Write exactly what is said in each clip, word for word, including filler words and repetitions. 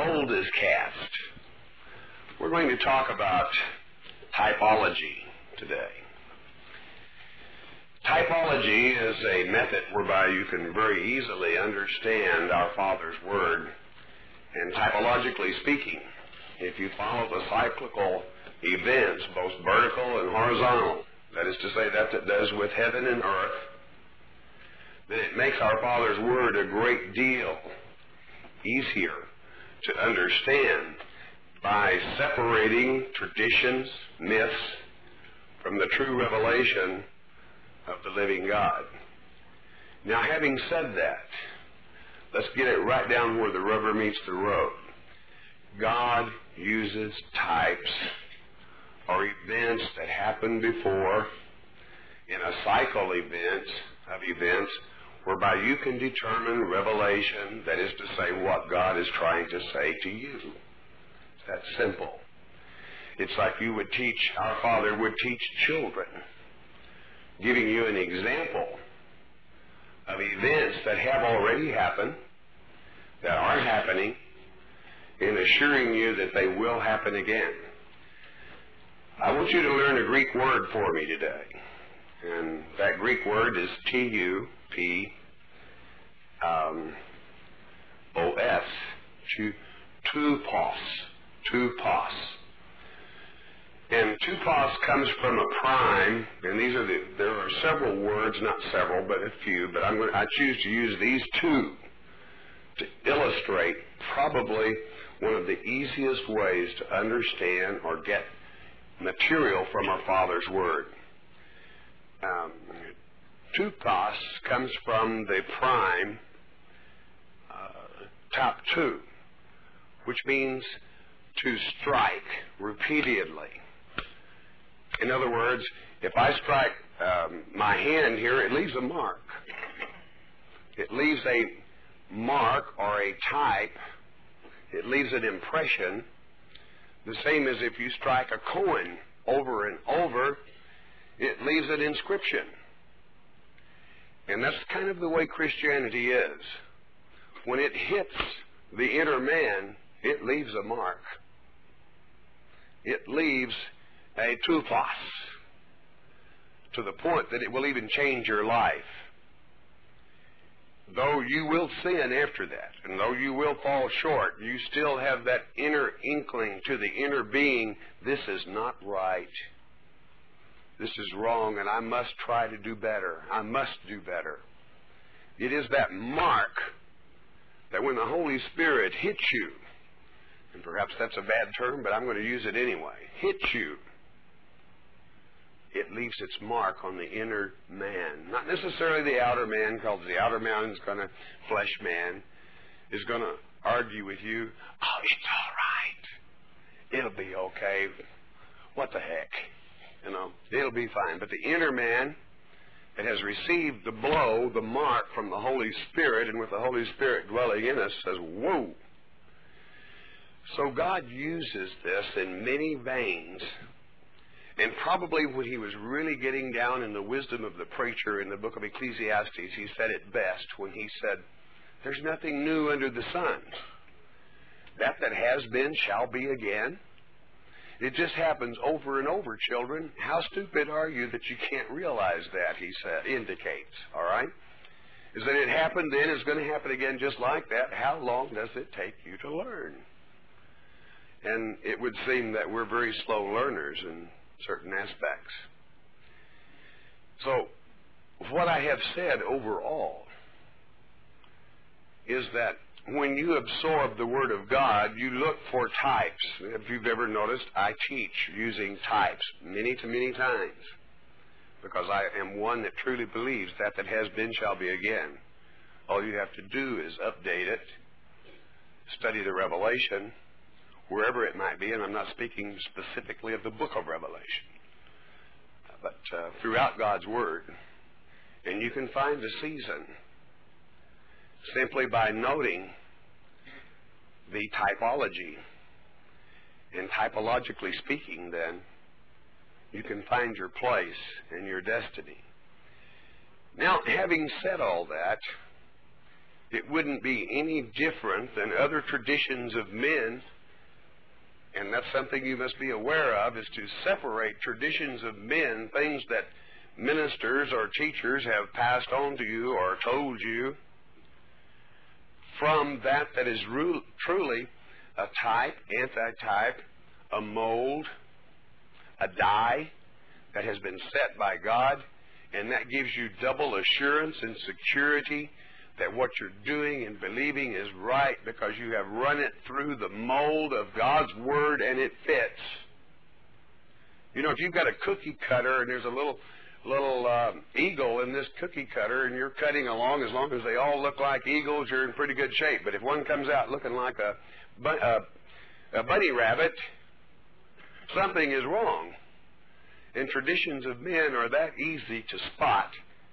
gold is cast. We're going to talk about typology today. Typology is a method whereby you can very easily understand our Father's Word. And typologically speaking, if you follow the cyclical events, both vertical and horizontal, that is to say that it does with heaven and earth, then it makes our Father's Word a great deal easier to understand by separating traditions, myths, from the true revelation of the living God. Now, having said that, let's get it right down where the rubber meets the road. God uses types or events that happened before in a cycle event of events whereby you can determine revelation, that is to say, what God is trying to say to you. It's that simple. It's like you would teach, our Father would teach children, giving you an example of events that have already happened, that are happening, and assuring you that they will happen again. I want you to learn a Greek word for me today. And that Greek word is T U P um, O S, tupos, tupos. And tupos comes from a prime, and these are the, there are several words, not several, but a few, but I'm going to, I choose to use these two to illustrate probably one of the easiest ways to understand or get material from our Father's Word. Um, tupos comes from the prime uh, top two, which means to strike repeatedly. In other words, if I strike um, my hand here, it leaves a mark. It leaves a mark or a type. It leaves an impression. The same as if you strike a coin over and over, it leaves an inscription. And that's kind of the way Christianity is. When it hits the inner man, it leaves a mark. It leaves a tupos, to the point that it will even change your life. Though you will sin after that, and though you will fall short, you still have that inner inkling to the inner being, this is not right. This is wrong, and I must try to do better. I must do better. It is that mark that when the Holy Spirit hits you, and perhaps that's a bad term, but I'm going to use it anyway, hits you, it leaves its mark on the inner man. Not necessarily the outer man, because the outer man is going to, flesh man, is going to argue with you, oh, it's all right. It'll be okay. What the heck? You know, it'll be fine. But the inner man that has received the blow, the mark from the Holy Spirit, and with the Holy Spirit dwelling in us, says, whoa. So God uses this in many veins. And probably when he was really getting down in the wisdom of the preacher in the book of Ecclesiastes, he said it best when he said, there's nothing new under the sun. That that has been shall be again. It just happens over and over, children. How stupid are you that you can't realize that, he said, indicates, all right? Is that it happened then, it's going to happen again just like that. How long does it take you to learn? And it would seem that we're very slow learners in certain aspects. So, what I have said overall is that when you absorb the Word of God, you look for types. If you've ever noticed, I teach using types many to many times, because I am one that truly believes that that has been shall be again. All you have to do is update it, study the Revelation, wherever it might be, and I'm not speaking specifically of the book of Revelation, but uh, throughout God's Word. And you can find the season simply by noting the typology. And typologically speaking, then, you can find your place and your destiny. Now, having said all that, it wouldn't be any different than other traditions of men. And that's something you must be aware of, is to separate traditions of men, things that ministers or teachers have passed on to you or told you, from that that is ru- truly a type, anti-type, a mold, a die that has been set by God, and that gives you double assurance and security that what you're doing and believing is right because you have run it through the mold of God's Word and it fits. You know, if you've got a cookie cutter and there's a little little um, eagle in this cookie cutter and you're cutting along, as long as they all look like eagles, you're in pretty good shape. But if one comes out looking like a, a, a bunny rabbit, something is wrong. And traditions of men are that easy to spot.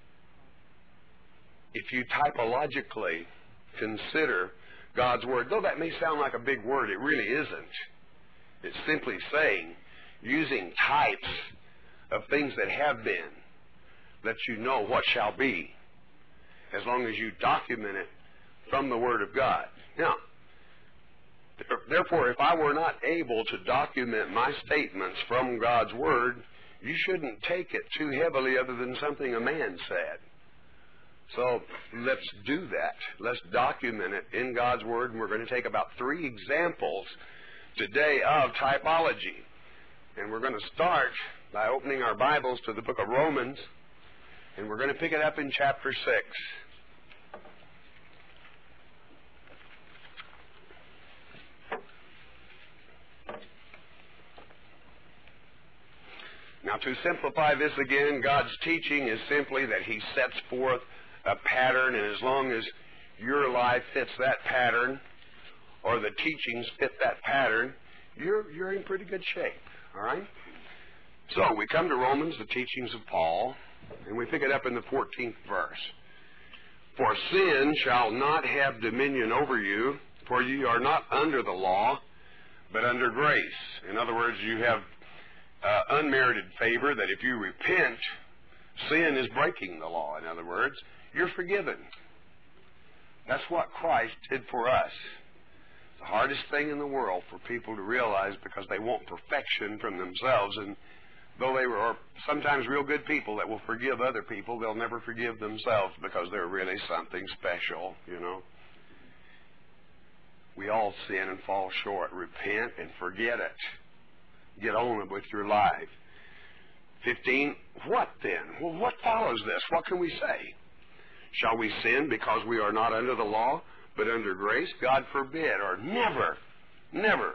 If you typologically consider God's Word, though that may sound like a big word, it really isn't. It's simply saying, using types of things that have been, lets you know what shall be, as long as you document it from the Word of God. Now, therefore, if I were not able to document my statements from God's Word, you shouldn't take it too heavily other than something a man said. So let's do that. Let's document it in God's Word, and we're going to take about three examples today of typology. And we're going to start by opening our Bibles to the book of Romans, and we're going to pick it up in chapter six. Now, to simplify this again, God's teaching is simply that He sets forth a pattern, and as long as your life fits that pattern, or the teachings fit that pattern, you're, you're in pretty good shape, all right? So, we come to Romans, the teachings of Paul, and we pick it up in the fourteenth verse. For sin shall not have dominion over you, for ye are not under the law, but under grace. In other words, you have uh, unmerited favor that if you repent, sin is breaking the law. In other words, you're forgiven. That's what Christ did for us. It's the hardest thing in the world for people to realize, because they want perfection from themselves, and though they are sometimes real good people that will forgive other people, they'll never forgive themselves because they're really something special, you know. We all sin and fall short. Repent and forget it. Get on with your life. fifteen, what then? Well, what follows this? What can we say? Shall we sin because we are not under the law, but under grace? God forbid, or never, never.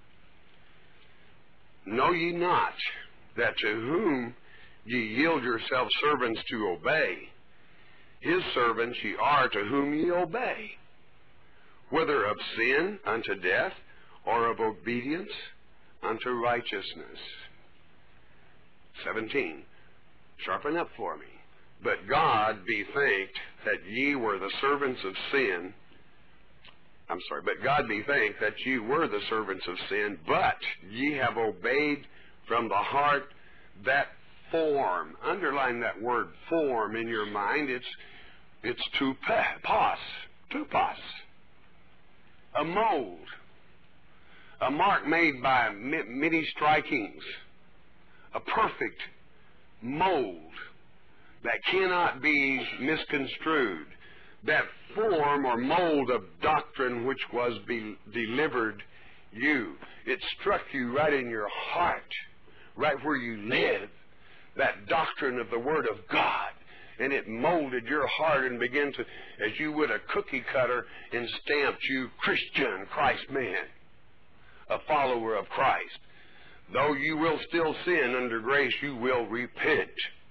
Know ye not that to whom ye yield yourselves servants to obey, his servants ye are to whom ye obey, whether of sin unto death, or of obedience unto righteousness. seventeen. Sharpen up for me. But God be thanked that ye were the servants of sin. I'm sorry, but God be thanked that ye were the servants of sin, but ye have obeyed from the heart that form. Underline that word form in your mind. It's it's tupos, tupos, a mold, a mark made by many strikings, a perfect mold that cannot be misconstrued. That form or mold of doctrine which was be delivered you. It struck you right in your heart, right where you live, that doctrine of the Word of God. And it molded your heart and began to, as you would a cookie cutter, and stamped you Christian, Christ man, a follower of Christ. Though you will still sin under grace, you will repent.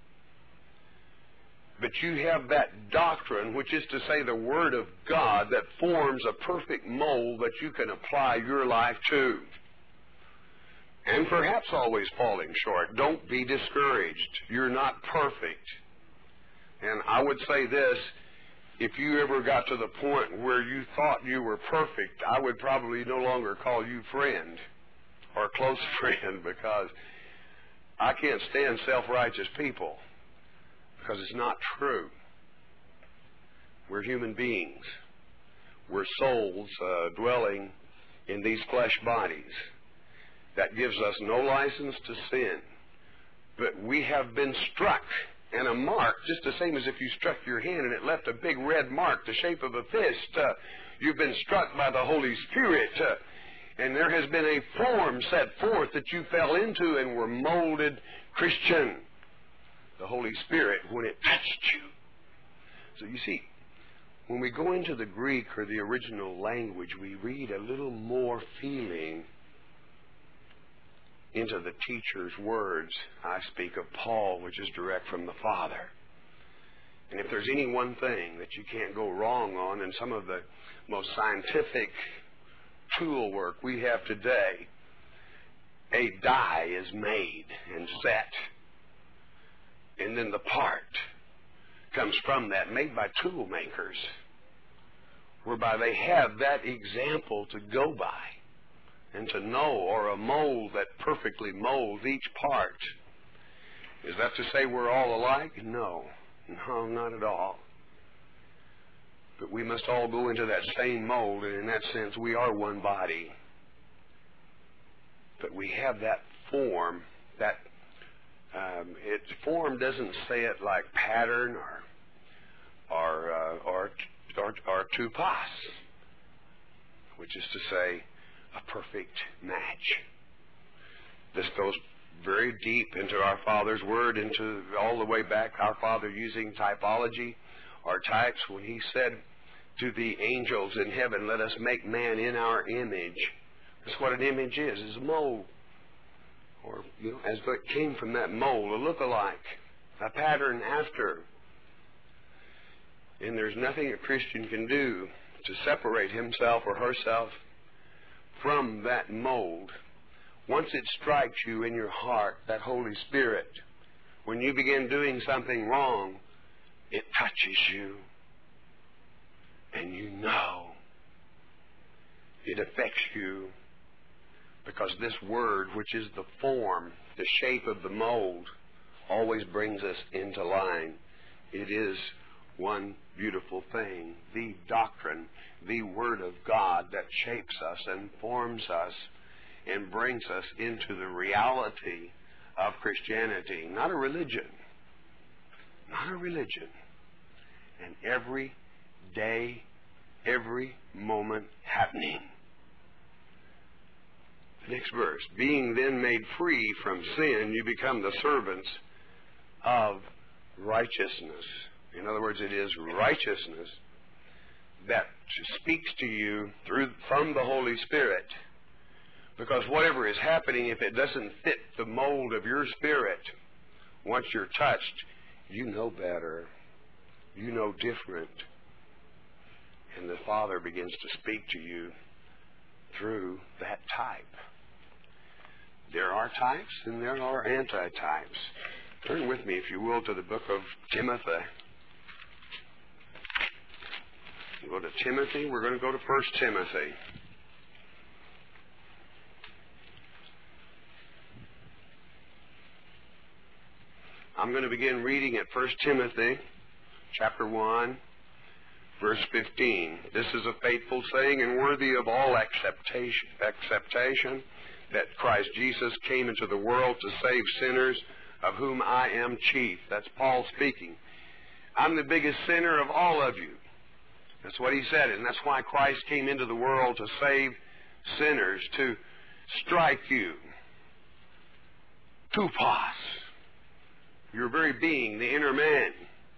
But you have that doctrine, which is to say the Word of God, that forms a perfect mold that you can apply your life to. And perhaps always falling short. Don't be discouraged. You're not perfect. And I would say this, if you ever got to the point where you thought you were perfect, I would probably no longer call you friend or close friend, because I can't stand self-righteous people, because it's not true. We're human beings. We're souls uh, dwelling in these flesh bodies. That gives us no license to sin. But we have been struck, and a mark, just the same as if you struck your hand and it left a big red mark the shape of a fist. Uh, you've been struck by the Holy Spirit, uh, and there has been a form set forth that you fell into and were molded Christian. The Holy Spirit, when it touched you. So you see, when we go into the Greek or the original language, we read a little more feeling into the teacher's words. I speak of Paul, which is direct from the Father. And if there's any one thing that you can't go wrong on in some of the most scientific tool work we have today, a die is made and set. And then the part comes from that, made by tool makers, whereby they have that example to go by and to know, or a mold that perfectly molds each part. Is that to say we're all alike? No. No, not at all. But we must all go into that same mold, and in that sense we are one body. But we have that form, that um, its form doesn't say it like pattern or or uh, or or, or tupos, which is to say a perfect match. This goes very deep into our Father's Word, into all the way back, our Father using typology or types when He said to the angels in heaven, let us make man in our image. That's what an image is, is a mold. Or, you know, as it came from that mold, a look-alike, a pattern after. And there's nothing a Christian can do to separate himself or herself from that mold. Once it strikes you in your heart, that Holy Spirit, when you begin doing something wrong, it touches you. And you know it affects you, because this Word, which is the form, the shape of the mold, always brings us into line. It is one beautiful thing, the doctrine, the Word of God that shapes us and forms us and brings us into the reality of Christianity. Not a religion. Not a religion. And every day, every moment happening. The next verse. Being then made free from sin, you become the servants of righteousness. In other words, it is righteousness that speaks to you through from the Holy Spirit. Because whatever is happening, if it doesn't fit the mold of your spirit, once you're touched, you know better. You know different. And the Father begins to speak to you through that type. There are types and there are anti-types. Turn with me, if you will, to the book of Timothy. You go to Timothy. We're going to go to First Timothy. I'm going to begin reading at First Timothy, chapter one, verse fifteen. This is a faithful saying and worthy of all acceptation, acceptation that Christ Jesus came into the world to save sinners, of whom I am chief. That's Paul speaking. I'm the biggest sinner of all of you. That's what he said, and that's why Christ came into the world, to save sinners, to strike you. Tupos. Your very being, the inner man.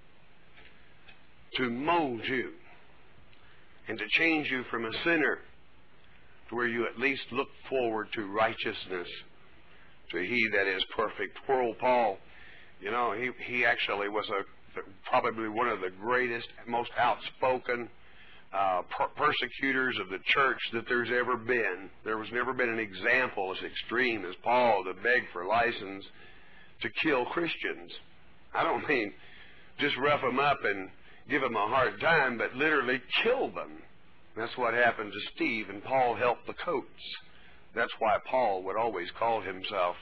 To mold you and to change you from a sinner to where you at least look forward to righteousness, to He that is perfect. Poor old Paul, you know, he, he actually was a probably one of the greatest, most outspoken uh, per- persecutors of the church that there's ever been. There was never been an example as extreme as Paul to beg for license to kill Christians. I don't mean just rough them up and give them a hard time, but literally kill them. That's what happened to Steve, and Paul helped the coats. That's why Paul would always call himself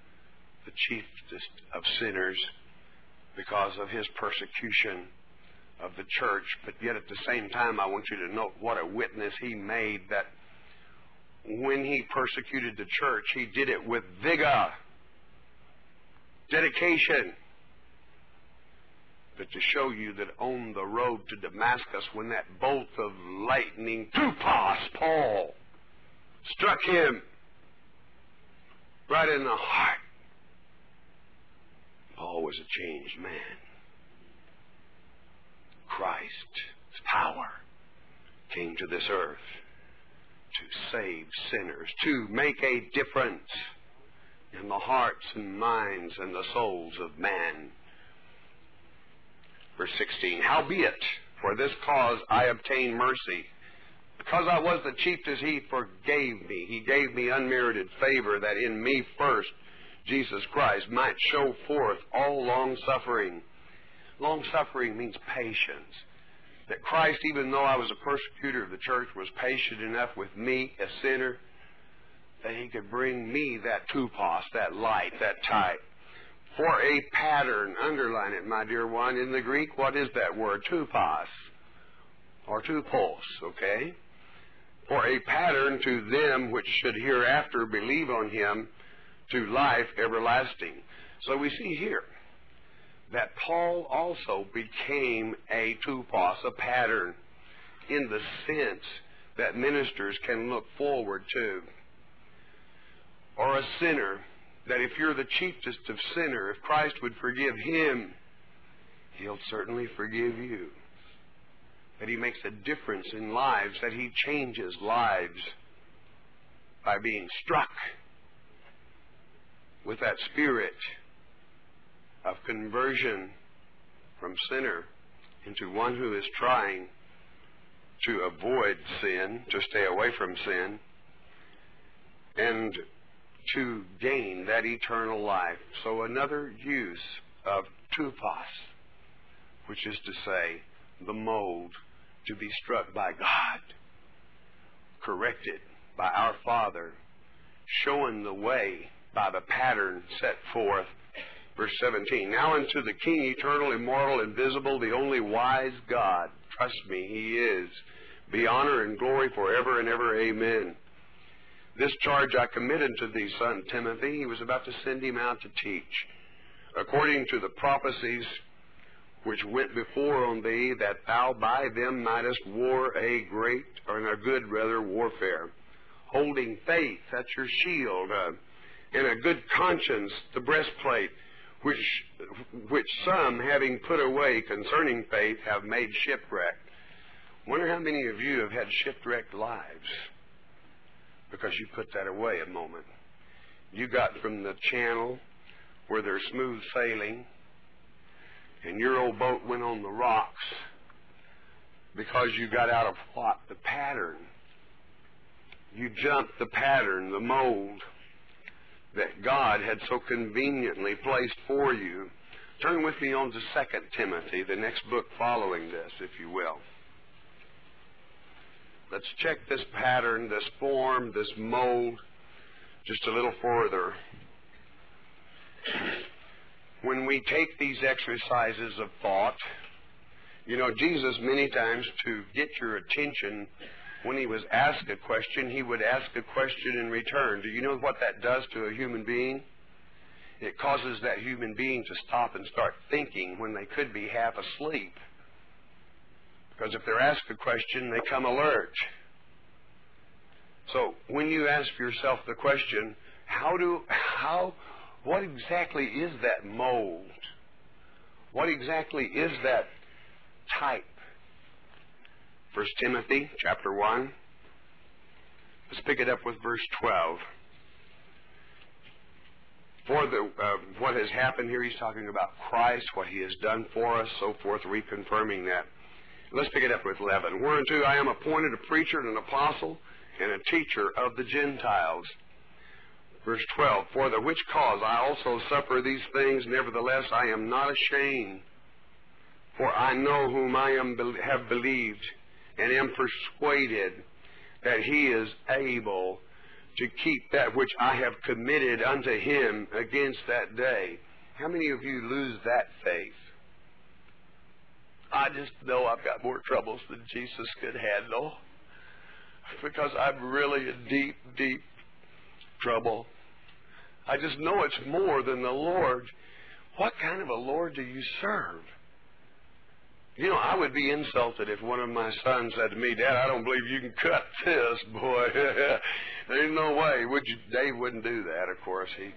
the chiefest of sinners, because of his persecution of the church, but yet at the same time I want you to note what a witness he made, that when he persecuted the church, he did it with vigor, dedication. But to show you that on the road to Damascus, when that bolt of lightning, tupos, Paul, struck him right in the heart, Paul was a changed man. Christ's power came to this earth to save sinners, to make a difference in the hearts and minds and the souls of man. Verse sixteen, howbeit, for this cause I obtained mercy, because I was the chiefest, he forgave me. He gave me unmerited favor, that in me first Jesus Christ might show forth all long-suffering. Long-suffering means patience. That Christ, even though I was a persecutor of the church, was patient enough with me, a sinner, that he could bring me that tupos, that light, that type. For a pattern, underline it, my dear one. In the Greek, what is that word? Tupos, or tupos, okay? For a pattern to them which should hereafter believe on him to life everlasting. So we see here that Paul also became a tupos, a pattern, in the sense that ministers can look forward to. Or a sinner, that if you're the chiefest of sinner, if Christ would forgive him, he'll certainly forgive you. That he makes a difference in lives, that he changes lives by being struck with that spirit of conversion from sinner into one who is trying to avoid sin, to stay away from sin, and to gain that eternal life. So another use of tupos, which is to say, the mold, to be struck by God, corrected by our Father, showing the way by the pattern set forth. Verse seventeen, now unto the King, eternal, immortal, invisible, the only wise God, trust me, he is, be honor and glory forever and ever, amen. This charge I committed to thee, son Timothy. He was about to send him out to teach, according to the prophecies which went before on thee, that thou by them mightest war a great, or a good rather, warfare, holding faith, that's your shield, uh, and a good conscience, the breastplate, which which some, having put away concerning faith, have made shipwreck. Wonder how many of you have had shipwrecked lives because you put that away a moment. You got from the channel where there's smooth sailing, and your old boat went on the rocks because you got out of what? The pattern. You jumped the pattern, the mold that God had so conveniently placed for you. Turn with me on to Second Timothy, the next book following this, if you will. Let's check this pattern, this form, this mold, just a little further. When we take these exercises of thought, you know, Jesus many times, to get your attention, when he was asked a question, he would ask a question in return. Do you know what that does to a human being? It causes that human being to stop and start thinking when they could be half asleep. Because if they're asked a question, they come alert. So when you ask yourself the question, how do, how, what exactly is that mold? What exactly is that type? First Timothy chapter one. Let's pick it up with verse twelve. For the uh, what has happened here, he's talking about Christ, what he has done for us, so forth, reconfirming that. Let's pick it up with eleven. Whereunto I am appointed a preacher and an apostle and a teacher of the Gentiles. Verse twelve. For the which cause I also suffer these things, nevertheless I am not ashamed. For I know whom I am have believed, and am persuaded that he is able to keep that which I have committed unto him against that day. How many of you lose that faith? I just know I've got more troubles than Jesus could handle, because I'm really in deep, deep trouble. I just know it's more than the Lord. What kind of a Lord do you serve? You know, I would be insulted if one of my sons said to me, Dad, I don't believe you can cut this, boy. There's no way. Would you? Dave wouldn't do that, of course. He.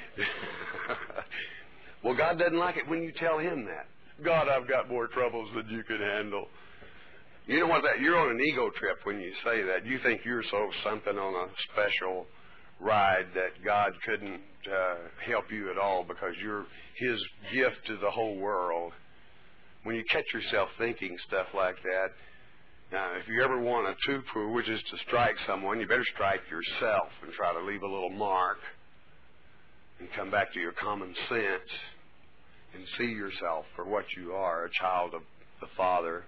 Well, God doesn't like it when you tell him that. God, I've got more troubles than you can handle. You know what? That you're on an ego trip when you say that. You think you're so something on a special ride that God couldn't uh, help you at all because you're His gift to the whole world. When you catch yourself thinking stuff like that, now, if you ever want a tupu, which is to strike someone, you better strike yourself and try to leave a little mark and come back to your common sense and see yourself for what you are, a child of the Father.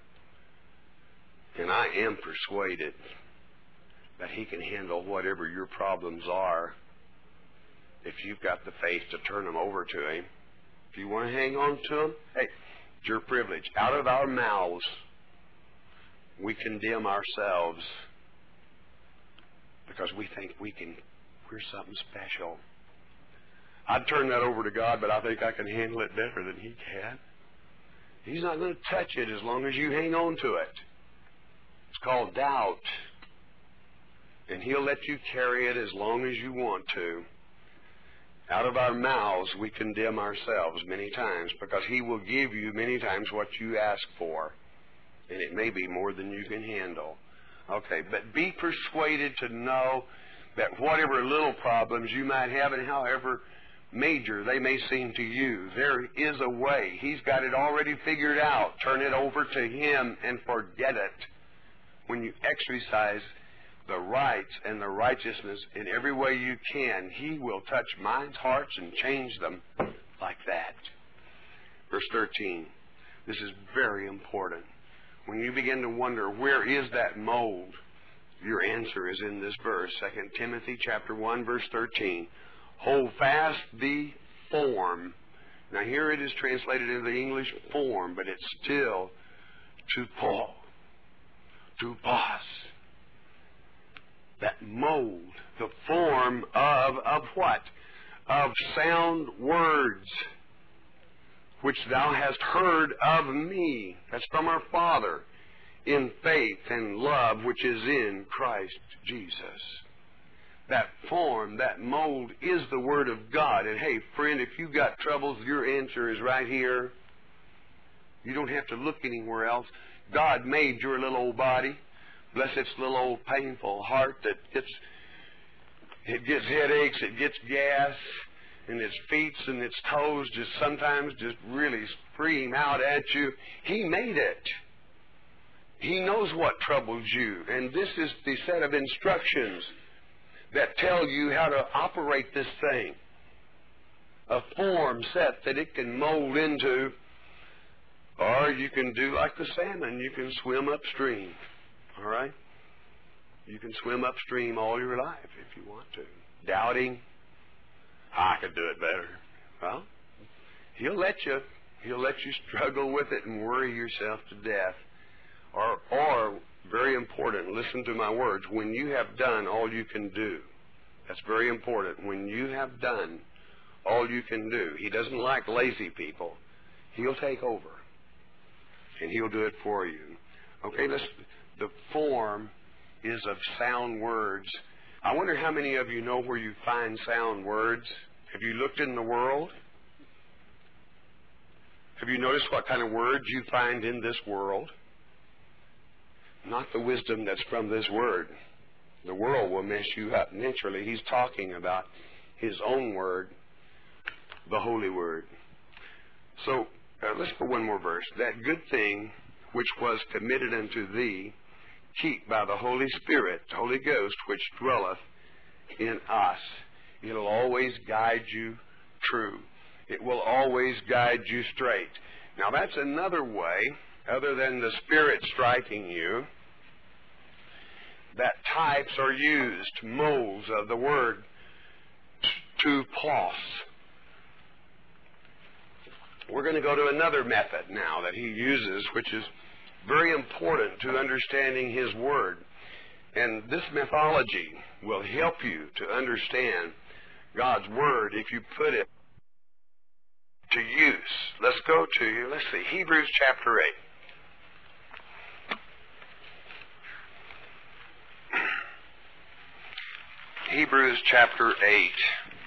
And I am persuaded that He can handle whatever your problems are if you've got the faith to turn them over to Him. If you want to hang on to them, hey, it's your privilege. Out of our mouths, we condemn ourselves because we think we can, we're something special. I'd turn that over to God, but I think I can handle it better than He can. He's not going to touch it as long as you hang on to it. It's called doubt. And He'll let you carry it as long as you want to. Out of our mouths, we condemn ourselves many times because He will give you many times what you ask for. And it may be more than you can handle. Okay, but be persuaded to know that whatever little problems you might have and however major they may seem to you, there is a way. He's got it already figured out. Turn it over to Him and forget it. When you exercise the rights and the righteousness in every way you can, He will touch minds, hearts, and change them like that. Verse thirteen. This is very important. When you begin to wonder, where is that mold? Your answer is in this verse, Second Timothy chapter one, verse thirteen. Hold fast the form. Now here it is translated into the English form, but it's still to Paul, to pos. That mold, the form of, of what? Of sound words, which thou hast heard of me. That's from our Father, in faith and love which is in Christ Jesus. That form, that mold is the Word of God. And hey, friend, if you've got troubles, your answer is right here. You don't have to look anywhere else. God made your little old body. Bless its little old painful heart that gets, it gets headaches, it gets gas, and its feet and its toes just sometimes just really scream out at you. He made it. He knows what troubles you. And this is the set of instructions that tell you how to operate this thing. A form set that it can mold into, or you can do like the salmon, you can swim upstream. All right? You can swim upstream all your life if you want to. Doubting, I could do it better. Well, He'll let you. He'll let you struggle with it and worry yourself to death. Or, or, very important, listen to my words, when you have done all you can do. That's very important. When you have done all you can do. He doesn't like lazy people. He'll take over. And He'll do it for you. Okay, let's... The form is of sound words. I wonder how many of you know where you find sound words. Have you looked in the world? Have you noticed what kind of words you find in this world? Not the wisdom that's from this word. The world will mess you up. Naturally, He's talking about His own word, the Holy Word. So, uh, let's go one more verse. That good thing which was committed unto thee, keep by the Holy Spirit, Holy Ghost, which dwelleth in us. It'll always guide you true. It will always guide you straight. Now that's another way, other than the Spirit striking you, that types are used, molds of the word to pos. We're going to go to another method now that he uses, which is very important to understanding his word. And this methodology will help you to understand God's word if you put it to use. Let's go to, let's see, Hebrews chapter eight. Hebrews chapter eight.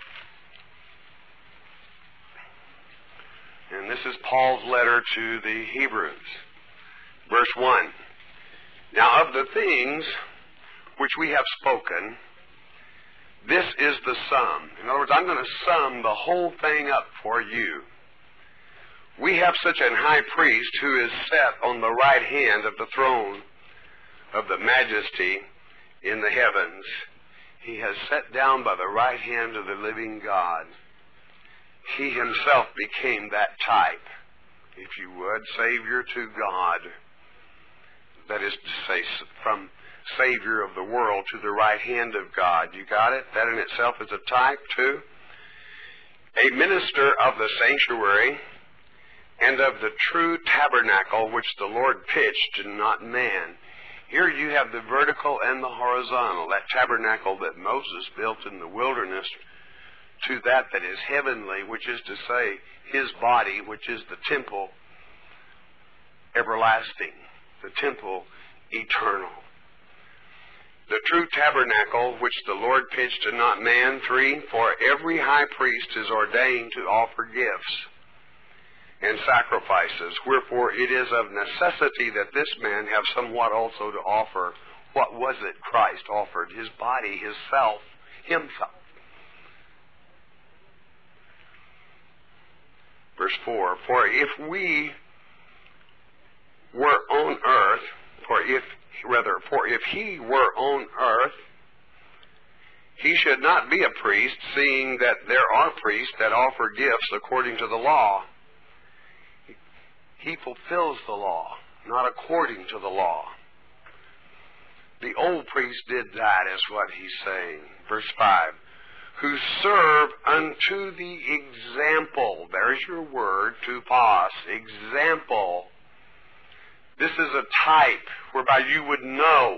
And this is Paul's letter to the Hebrews. Verse one. Now of the things which we have spoken, this is the sum. In other words, I'm going to sum the whole thing up for you. We have such an high priest who is set on the right hand of the throne of the majesty in the heavens. He has sat down by the right hand of the living God. He himself became that type, if you would, Savior to God. That is to say, from Savior of the world to the right hand of God. You got it? That in itself is a type, too. A minister of the sanctuary and of the true tabernacle which the Lord pitched and not man. Here you have the vertical and the horizontal, that tabernacle that Moses built in the wilderness, to that that is heavenly, which is to say, his body, which is the temple everlasting, the temple eternal. The true tabernacle which the Lord pitched and not man. Three, for every high priest is ordained to offer gifts and sacrifices. Wherefore it is of necessity that this man have somewhat also to offer. What was it Christ offered? His body, his self, himself. Verse four, for if we were on earth, for if, rather, for if he were on earth, he should not be a priest, seeing that there are priests that offer gifts according to the law. He fulfills the law, not according to the law. The old priest did that, is what he's saying. Verse five, who serve unto the example. There's your word, to pass, example. This is a type whereby you would know.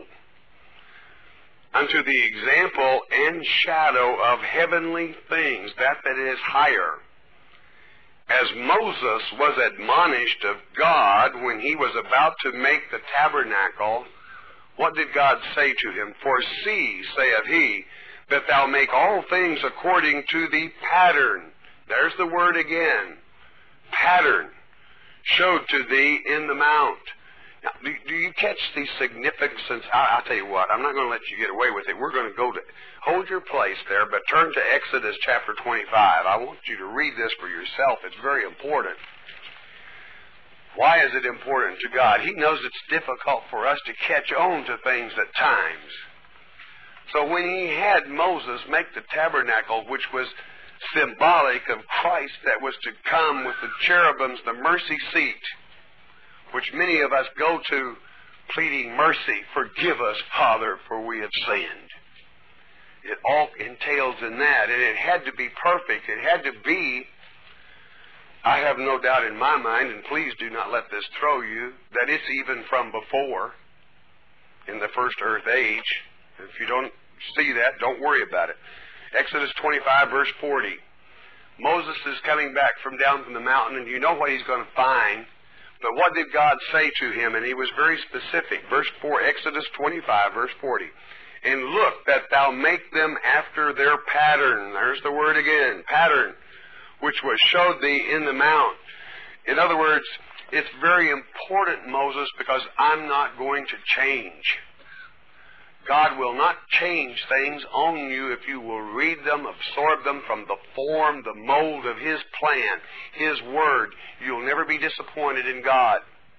Unto the example and shadow of heavenly things, that that is higher. As Moses was admonished of God when he was about to make the tabernacle, what did God say to him? For see, saith he, that thou make all things according to the pattern. There's the word again. Pattern. Showed to thee in the mount. Now, do, do you catch the significance? I, I'll tell you what, I'm not going to let you get away with it. We're going to go to, hold your place there, but turn to Exodus chapter twenty-five. I want you to read this for yourself. It's very important. Why is it important to God? He knows it's difficult for us to catch on to things at times. So when he had Moses make the tabernacle, which was symbolic of Christ that was to come with the cherubims, the mercy seat, which many of us go to pleading mercy, forgive us, Father, for we have sinned. It all entails in that, and it had to be perfect. It had to be, I have no doubt in my mind, and please do not let this throw you, that it's even from before, in the first earth age. If you don't see that, don't worry about it. Exodus twenty-five, verse forty. Moses is coming back from down from the mountain, and you know what he's going to find. But what did God say to him? And he was very specific. Verse four, Exodus twenty-five, verse forty. And look that thou make them after their pattern. There's the word again, pattern, which was showed thee in the mount. In other words, it's very important, Moses, because I'm not going to change. God will not change things on you if you will read them, absorb them from the form, the mold of His plan, His Word. You'll never be disappointed in God.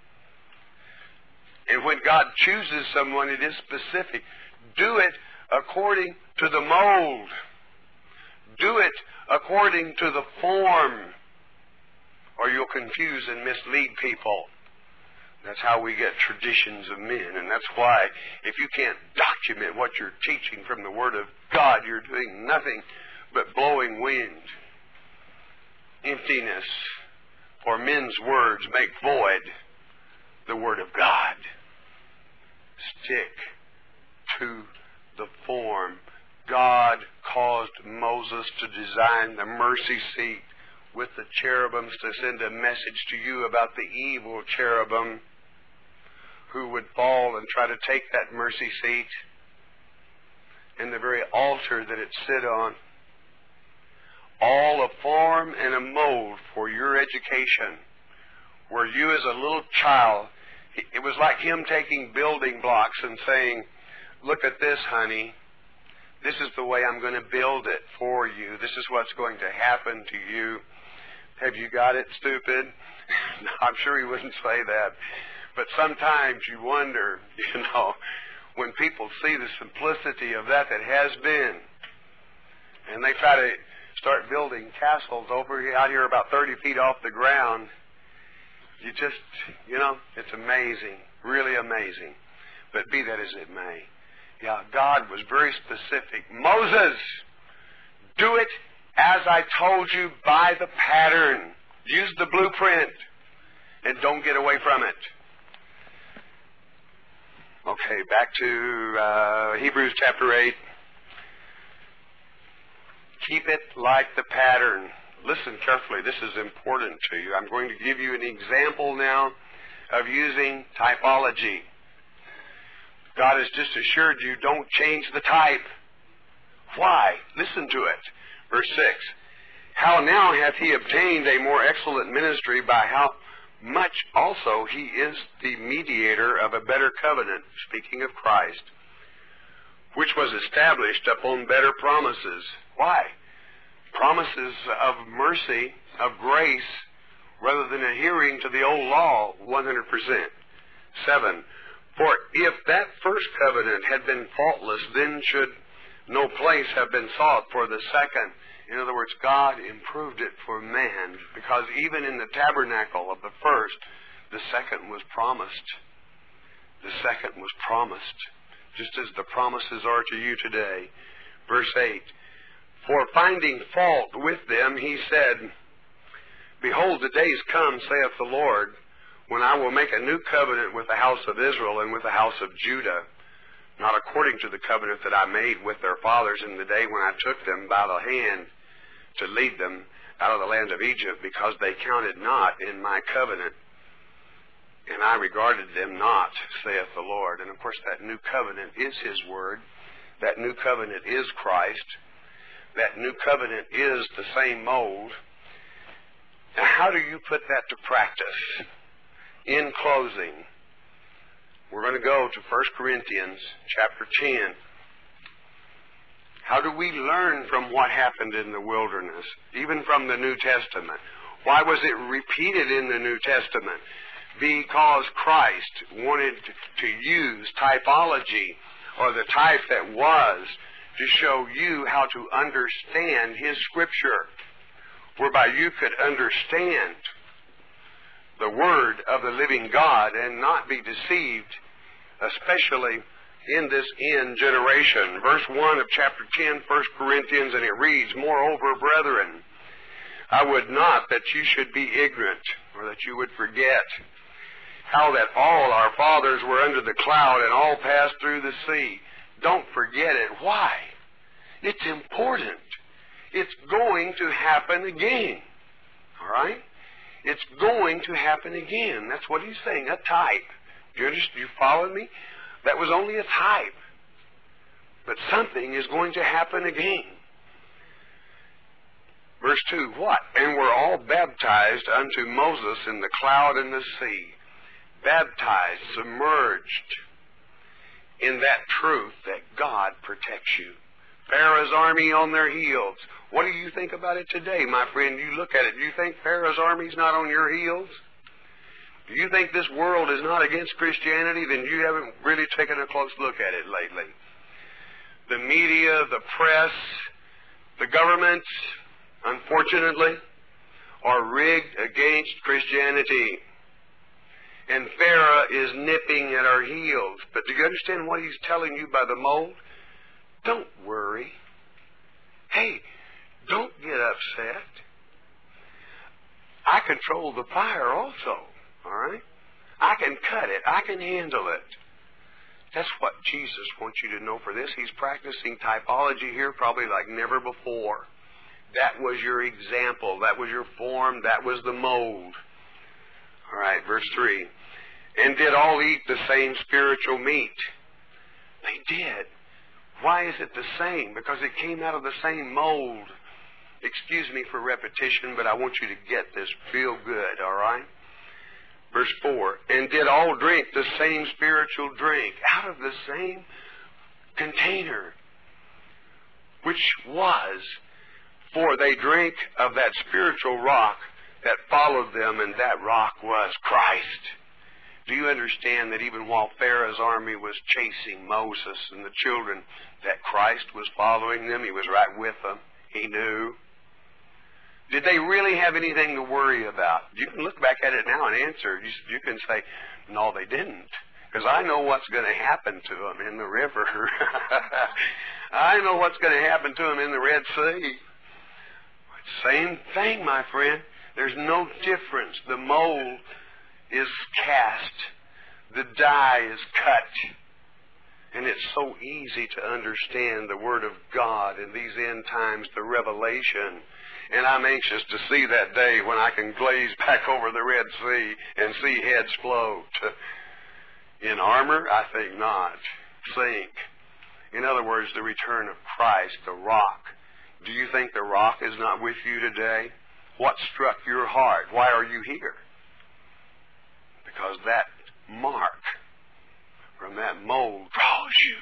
And when God chooses someone, it is specific. Do it according to the mold. Do it according to the form, or you'll confuse and mislead people. That's how we get traditions of men, and that's why if you can't document what you're teaching from the Word of God, you're doing nothing but blowing wind, emptiness, For men's words make void the word of God. Stick to the form. God caused Moses to design the mercy seat with the cherubims to send a message to you about the evil cherubim who would fall and try to take that mercy seat and the very altar that it sit on. All a form and a mold for your education, where you as a little child, it was like him taking building blocks and saying, look at this, honey. This is the way I'm going to build it for you. This is what's going to happen to you. Have you got it, stupid? No, I'm sure he wouldn't say that. But sometimes you wonder, you know, when people see the simplicity of that that has been, and they try to start building castles over here, out here about thirty feet off the ground, you just, you know, it's amazing, really amazing. But be that as it may, yeah, God was very specific. Moses, do it as I told you by the pattern. Use the blueprint and don't get away from it. Okay, back to uh, Hebrews chapter eight. Keep it like the pattern. Listen carefully. This is important to you. I'm going to give you an example now of using typology. God has just assured you, don't change the type. Why? Listen to it. Verse six. How now hath he obtained a more excellent ministry, by how much also he is the mediator of a better covenant, speaking of Christ, which was established upon better promises. Why? Promises of mercy, of grace, rather than adhering to the old law one hundred percent. Seven. For if that first covenant had been faultless, then should no place have been sought for the second. In other words, God improved it for man, because even in the tabernacle of the first, the second was promised. The second was promised, just as the promises are to you today. Verse eight. For finding fault with them, he said, Behold, the days come, saith the Lord, when I will make a new covenant with the house of Israel and with the house of Judah, not according to the covenant that I made with their fathers in the day when I took them by the hand to lead them out of the land of Egypt, because they counted not in my covenant, and I regarded them not, saith the Lord. And of course that new covenant is his word. That new covenant is Christ. That new covenant is the same mold. Now, how do you put that to practice? In closing, we're going to go to First Corinthians chapter ten. How do we learn from what happened in the wilderness, even from the New Testament? Why was it repeated in the New Testament? Because Christ wanted to use typology, or the type that was, to show you how to understand his Scripture, whereby you could understand the Word of the living God and not be deceived, especially in this end generation. Verse one of chapter ten, First Corinthians, and it reads, Moreover, brethren, I would not that you should be ignorant, or that you would forget, how that all our fathers were under the cloud, and all passed through the sea. Don't forget it. Why? It's important. It's going to happen again. All right? It's going to happen again. That's what he's saying, a type. You understand? You followed me? That was only a type. But something is going to happen again. Verse two, what? And were all baptized unto Moses in the cloud and the sea. Baptized, submerged in that truth that God protects you. Pharaoh's army on their heels. What do you think about it today, my friend? You look at it. Do you think Pharaoh's army's not on your heels? Do you think this world is not against Christianity? Then you haven't really taken a close look at it lately. The media, the press, the governments, unfortunately, are rigged against Christianity. And Pharaoh is nipping at our heels. But do you understand what he's telling you by the mold? Don't worry. Hey, don't get upset. I can control the fire also. All right? I can cut it. I can handle it. That's what Jesus wants you to know for this. He's practicing typology here probably like never before. That was your example. That was your form. That was the mold. All right, verse three. And did all eat the same spiritual meat? They did. Why is it the same? Because it came out of the same mold. Excuse me for repetition, but I want you to get this real good, all right? Verse four, and did all drink the same spiritual drink out of the same container, which was, for they drank of that spiritual rock that followed them, and that rock was Christ. Do you understand that even while Pharaoh's army was chasing Moses and the children, that Christ was following them? He was right with them. He knew. Did they really have anything to worry about? You can look back at it now and answer. You, you can say, no, they didn't. Because I know what's going to happen to them in the river. I know what's going to happen to them in the Red Sea. Same thing, my friend. There's no difference. The mold is cast. The die is cut. And it's so easy to understand the Word of God in these end times, the revelation. And I'm anxious to see that day when I can glaze back over the Red Sea and see heads float. In armor? I think not. Sink. In other words, the return of Christ, the rock. Do you think the rock is not with you today? What struck your heart? Why are you here? Because that mark from that mold draws you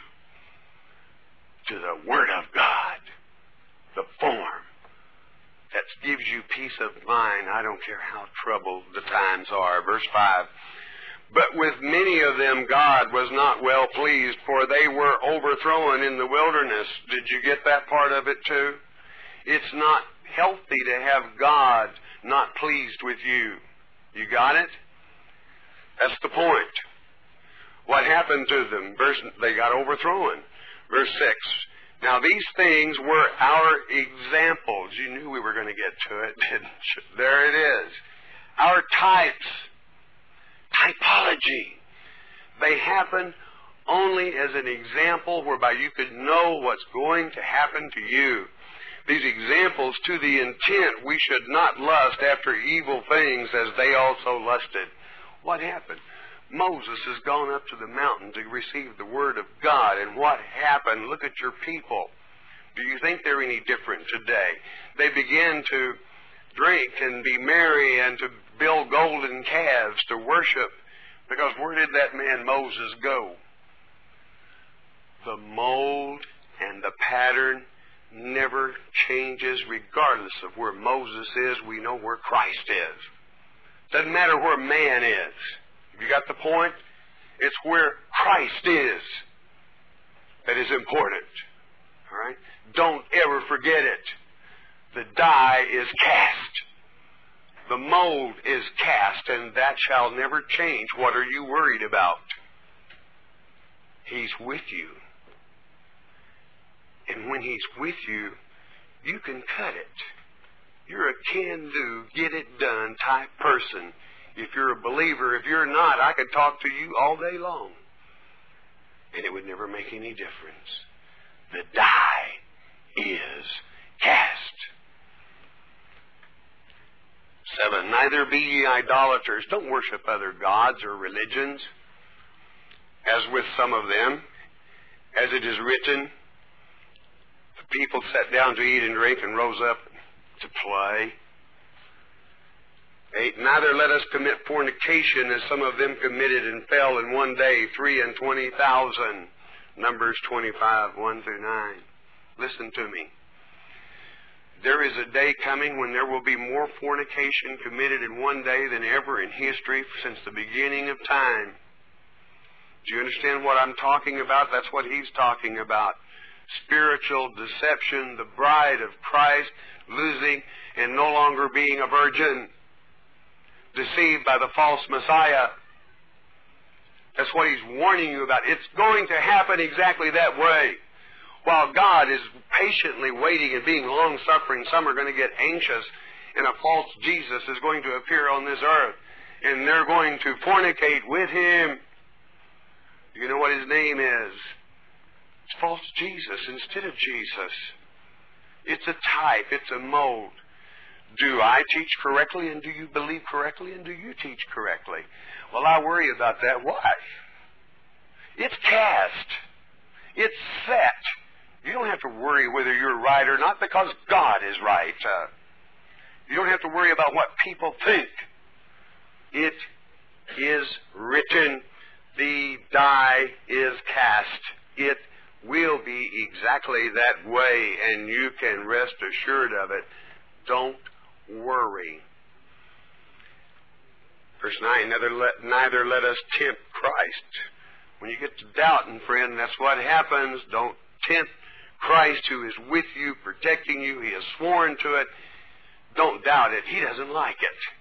to the Word of God, the form that gives you peace of mind. I don't care how troubled the times are. Verse five. But with many of them God was not well pleased, for they were overthrown in the wilderness. Did you get that part of it too? It's not healthy to have God not pleased with you. You got it? That's the point. What happened to them? Verse, they got overthrown. Verse six. Now these things were our examples. You knew we were going to get to it, didn't you? There it is. Our types. Typology. They happen only as an example whereby you could know what's going to happen to you. These examples to the intent we should not lust after evil things as they also lusted. What happened? Moses has gone up to the mountain to receive the Word of God. And what happened? Look at your people. Do you think they're any different today? They began to drink and be merry and to build golden calves to worship. Because where did that man Moses go? The mold and the pattern never changes regardless of where Moses is. We know where Christ is. Doesn't matter where man is. You got the point? It's where Christ is that is important. All right? Don't ever forget it. The die is cast. The mold is cast, and that shall never change. What are you worried about? He's with you. And when He's with you, you can cut it. You're a can-do, get-it-done type person. If you're a believer, if you're not, I could talk to you all day long. And it would never make any difference. The die is cast. Seven, neither be ye idolaters. Don't worship other gods or religions, as with some of them. As it is written, the people sat down to eat and drink and rose up to play. Eight, neither let us commit fornication as some of them committed and fell in one day, three and twenty thousand. Numbers twenty-five, one through nine. Listen to me. There is a day coming when there will be more fornication committed in one day than ever in history since the beginning of time. Do you understand what I'm talking about? That's what he's talking about. Spiritual deception, the bride of Christ losing and no longer being a virgin, deceived by the false Messiah. That's what he's warning you about. It's going to happen exactly that way. While God is patiently waiting and being long-suffering, some are going to get anxious and a false Jesus is going to appear on this earth, and they're going to fornicate with him. Do you know what his name is? It's false Jesus instead of Jesus. It's a type. It's a mold. Do I teach correctly, and do you believe correctly, and do you teach correctly? Well, I worry about that. Why? It's cast. It's set. You don't have to worry whether you're right or not, because God is right. Uh, you don't have to worry about what people think. It is written. The die is cast. It will be exactly that way, and you can rest assured of it. Don't worry. Verse nine, neither let, neither let us tempt Christ. When you get to doubting, friend, that's what happens. Don't tempt Christ, who is with you, protecting you. He has sworn to it. Don't doubt it. He doesn't like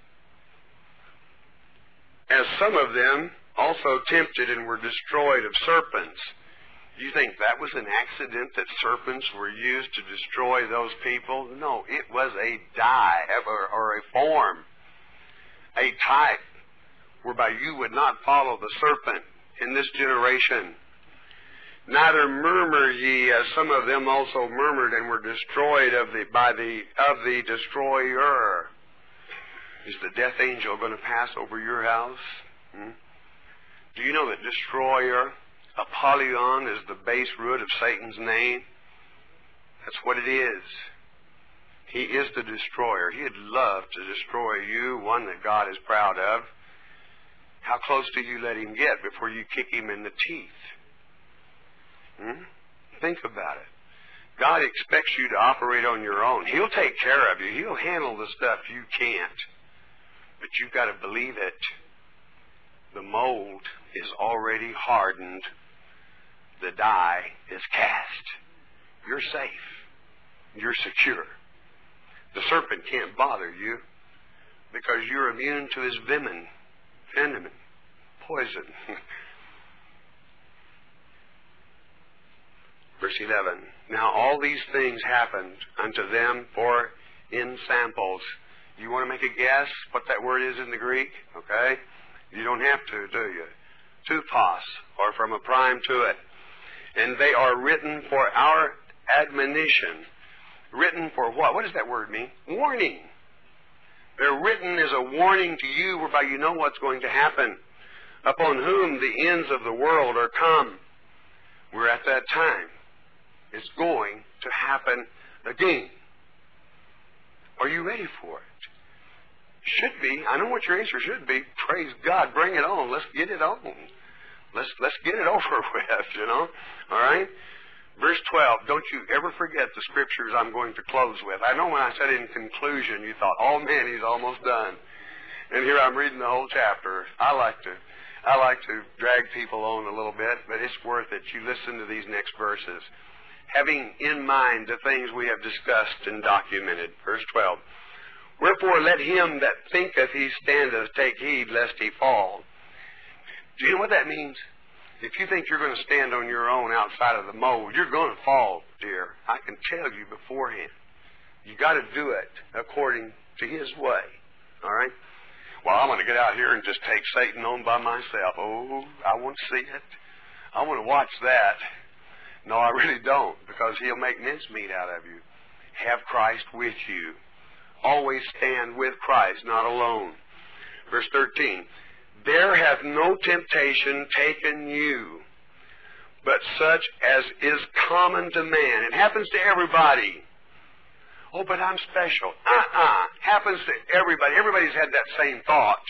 it. As some of them also tempted and were destroyed of serpents. Do you think that was an accident that serpents were used to destroy those people? No, it was a die or, or a form, a type whereby you would not follow the serpent in this generation. Neither murmur ye, as some of them also murmured and were destroyed of the by the of the destroyer. Is the death angel going to pass over your house? Hmm? Do you know that destroyer, Apollyon, is the base root of Satan's name? That's what it is. He is the destroyer. He'd love to destroy you, one that God is proud of. How close do you let him get before you kick him in the teeth? Hmm? Think about it. God expects you to operate on your own. He'll take care of you. He'll handle the stuff you can't. But you've got to believe it. The mold is already hardened. The die is cast. You're safe. You're secure. The serpent can't bother you because you're immune to his venom, venom, poison. Verse eleven. Now all these things happened unto them for in samples. You want to make a guess what that word is in the Greek? Okay? You don't have to, do you? Tupos, or from a prime to it. And they are written for our admonition. Written for what? What does that word mean? Warning. They're written as a warning to you whereby you know what's going to happen. Upon whom the ends of the world are come. We're at that time. It's going to happen again. Are you ready for it? Should be. I know what your answer should be. Praise God. Bring it on. Let's get it on. Let's let's get it over with, you know. All right? Verse twelve. Don't you ever forget the scriptures I'm going to close with. I know when I said in conclusion, you thought, oh man, he's almost done. And here I'm reading the whole chapter. I like to I like to drag people on a little bit, but it's worth it. You listen to these next verses. Having in mind the things we have discussed and documented. Verse twelve. Wherefore let him that thinketh he standeth take heed lest he fall. Do you know what that means? If you think you're going to stand on your own outside of the mold, you're going to fall, dear. I can tell you beforehand. You got to do it according to his way. All right? Well, I'm going to get out here and just take Satan on by myself. Oh, I want to see it. I want to watch that. No, I really don't, because he'll make mincemeat out of you. Have Christ with you. Always stand with Christ, not alone. Verse thirteen. There hath no temptation taken you, but such as is common to man. It happens to everybody. Oh, but I'm special. Uh-uh. Happens to everybody. Everybody's had that same thought.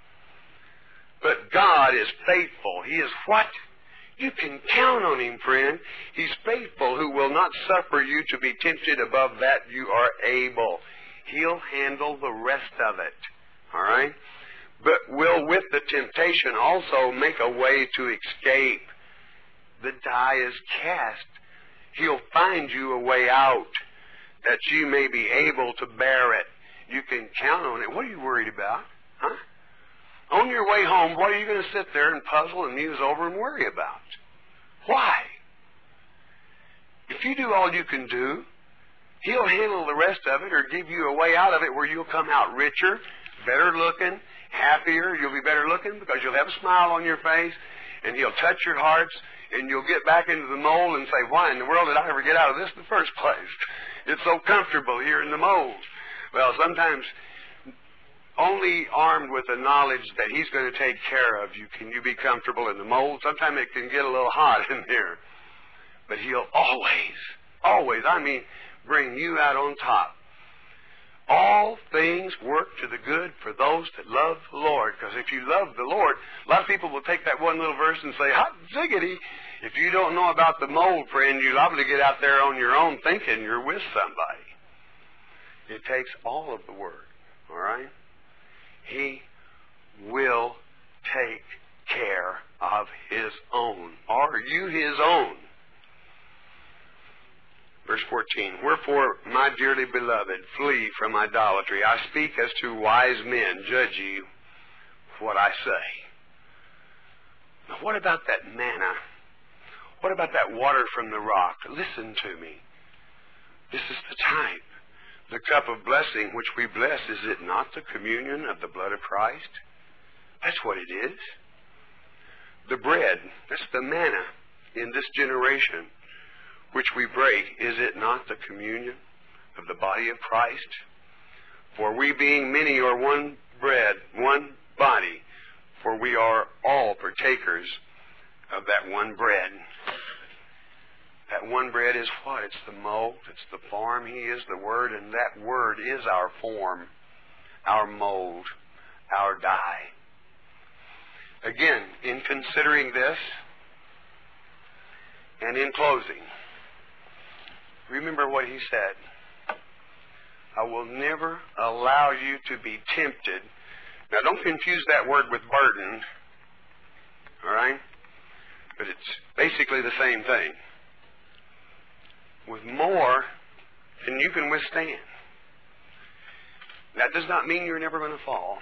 But God is faithful. He is what? You can count on him, friend. He's faithful, who will not suffer you to be tempted above that you are able. He'll handle the rest of it. All right? But will with the temptation also make a way to escape. The die is cast. He'll find you a way out that you may be able to bear it. You can count on it. What are you worried about? Huh? On your way home, what are you going to sit there and puzzle and muse over and worry about? Why? If you do all you can do, He'll handle the rest of it or give you a way out of it where you'll come out richer, better looking, happier. You'll be better looking because you'll have a smile on your face, and He'll touch your hearts, and you'll get back into the mold and say, why in the world did I ever get out of this in the first place? It's so comfortable here in the mold. Well, sometimes only armed with the knowledge that He's going to take care of you can you be comfortable in the mold. Sometimes it can get a little hot in here. But He'll always, always, I mean, bring you out on top. All things work to the good for those that love the Lord. Because if you love the Lord, a lot of people will take that one little verse and say, hot ziggity. If you don't know about the mold, friend, you're liable to get out there on your own thinking you're with somebody. It takes all of the Word, all right? He will take care of His own. Are you His own? Verse fourteen, wherefore, my dearly beloved, flee from idolatry. I speak as to wise men. Judge ye what I say. Now, what about that manna? What about that water from the rock? Listen to me. This is the type. The cup of blessing which we bless, is it not the communion of the blood of Christ? That's what it is. The bread, that's the manna in this generation, which we break, is it not the communion of the body of Christ? For we being many are one bread, one body, for we are all partakers of that one bread. That one bread is what? It's the mold, it's the form. He is the Word, and that Word is our form, our mold, our dye. Again, in considering this, and in closing, remember what He said. I will never allow you to be tempted. Now, don't confuse that word with burden, all right? But it's basically the same thing. With more than you can withstand. That does not mean you're never going to fall.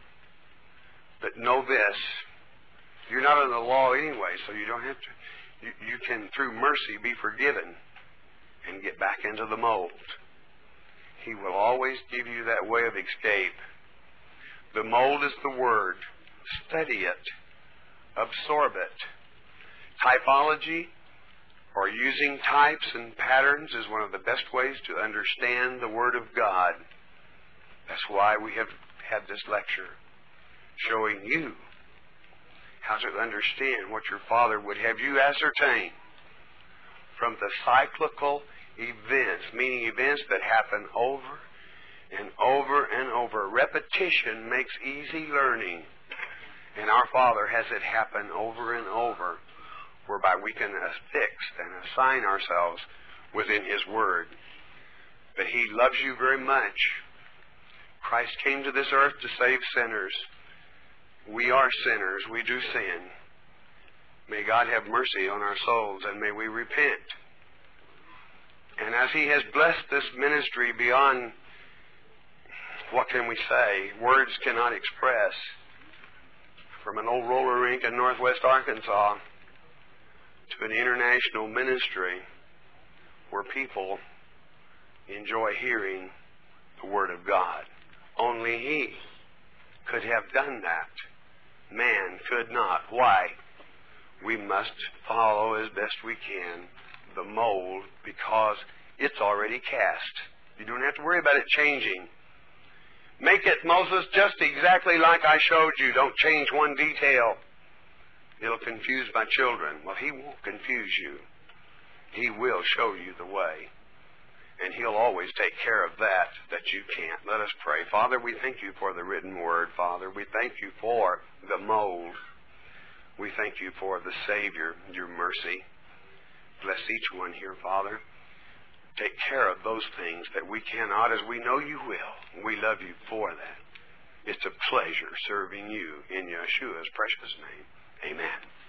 But know this. You're not under the law anyway, so you don't have to. You, you can, through mercy, be forgiven and get back into the mold. He will always give you that way of escape. The mold is the Word. Study it. Absorb it. Typology, or using types and patterns, is one of the best ways to understand the Word of God. That's why we have had this lecture, showing you how to understand what your Father would have you ascertain from the cyclical events, meaning events that happen over and over and over. Repetition makes easy learning, and our Father has it happen over and over, whereby we can affix and assign ourselves within His Word. But He loves you very much. Christ came to this earth to save sinners. We are sinners. We do sin. May God have mercy on our souls, and may we repent. And as He has blessed this ministry beyond, what can we say, words cannot express, from an old roller rink in northwest Arkansas to an international ministry where people enjoy hearing the Word of God. Only He could have done that. Man could not. Why? We must follow as best we can the mold, because it's already cast. You don't have to worry about it changing. Make it, Moses, just exactly like I showed you. Don't change one detail. It'll confuse my children. Well, He won't confuse you. He will show you the way. And He'll always take care of that that you can't. Let us pray. Father, we thank You for the written Word, Father. We thank You for the mold. We thank You for the Savior, Your mercy. Bless each one here, Father. Take care of those things that we cannot, as we know You will. We love You for that. It's a pleasure serving You in Yeshua's precious name. Amen.